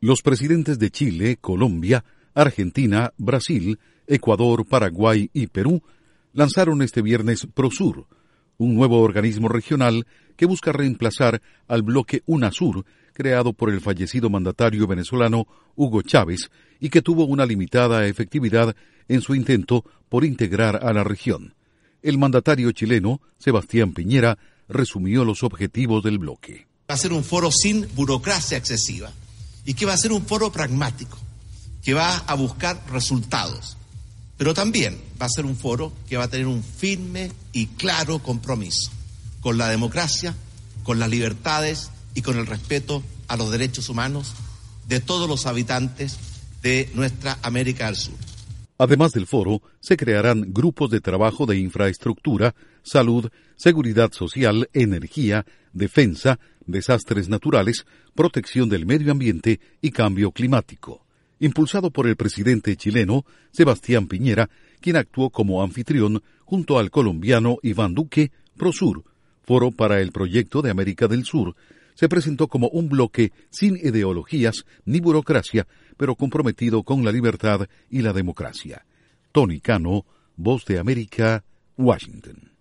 Los presidentes de Chile, Colombia, Argentina, Brasil, Ecuador, Paraguay y Perú lanzaron este viernes Prosur, un nuevo organismo regional que busca reemplazar al bloque UNASUR, creado por el fallecido mandatario venezolano Hugo Chávez y que tuvo una limitada efectividad en su intento por integrar a la región. El mandatario chileno, Sebastián Piñera, resumió los objetivos del bloque. Va a ser un foro sin burocracia excesiva y que va a ser un foro pragmático, que va a buscar resultados, pero también va a ser un foro que va a tener un firme y claro compromiso con la democracia, con las libertades y con el respeto a los derechos humanos de todos los habitantes de nuestra América del Sur. Además del foro, se crearán grupos de trabajo de infraestructura, salud, seguridad social, energía, defensa, desastres naturales, protección del medio ambiente y cambio climático. Impulsado por el presidente chileno, Sebastián Piñera, quien actuó como anfitrión junto al colombiano Iván Duque, Prosur, Foro para el Proyecto de América del Sur, se presentó como un bloque sin ideologías ni burocracia, pero comprometido con la libertad y la democracia. Tony Cano, Voz de América, Washington.